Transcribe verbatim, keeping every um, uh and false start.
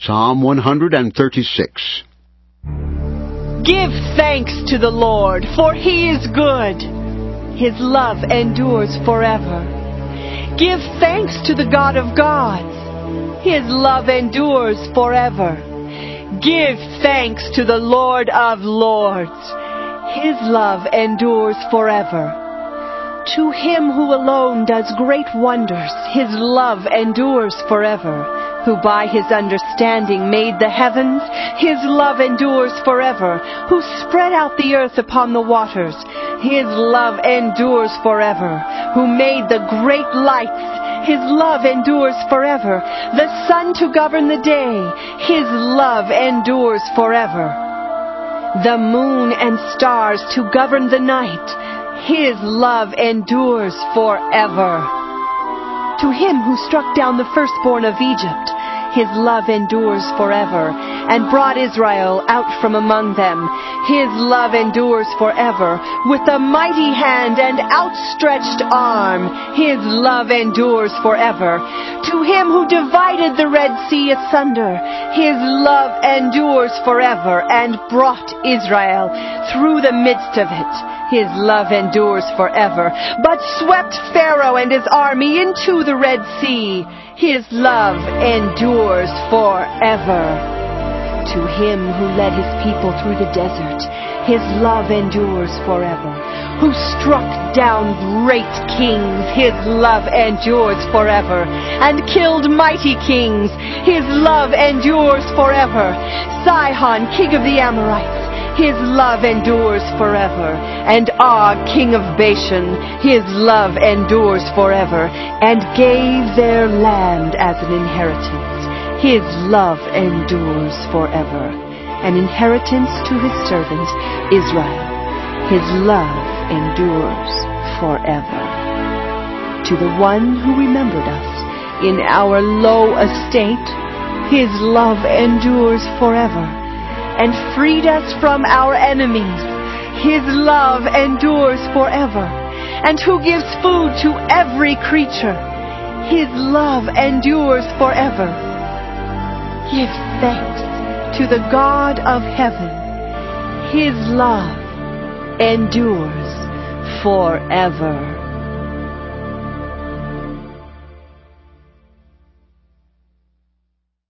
Psalm one thirty-six. Give thanks to the Lord, for He is good. His love endures forever. Give thanks to the God of gods. His love endures forever. Give thanks to the Lord of lords. His love endures forever. To Him who alone does great wonders, His love endures forever. Who by His understanding made the heavens, His love endures forever. Who spread out the earth upon the waters, His love endures forever. Who made the great lights, His love endures forever. The sun to govern the day, His love endures forever. The moon and stars to govern the night, His love endures forever. To Him who struck down the firstborn of Egypt, His love endures forever, and brought Israel out from among them. His love endures forever. With a mighty hand and outstretched arm, His love endures forever. To Him who divided the Red Sea asunder, His love endures forever, and brought Israel through the midst of it. His love endures forever, but swept Pharaoh and his army into the Red Sea. His love endures forever. To Him who led His people through the desert, His love endures forever. Who struck down great kings, His love endures forever. And killed mighty kings, His love endures forever. Sihon, king of the Amorites, His love endures forever. And Og, king of Bashan, His love endures forever. And gave their land as an inheritance. His love endures forever. An inheritance to His servant Israel. His love endures forever. To the one who remembered us in our low estate, His love endures forever. And freed us from our enemies, His love endures forever. And who gives food to every creature, His love endures forever. Give thanks to the God of heaven. His love endures forever.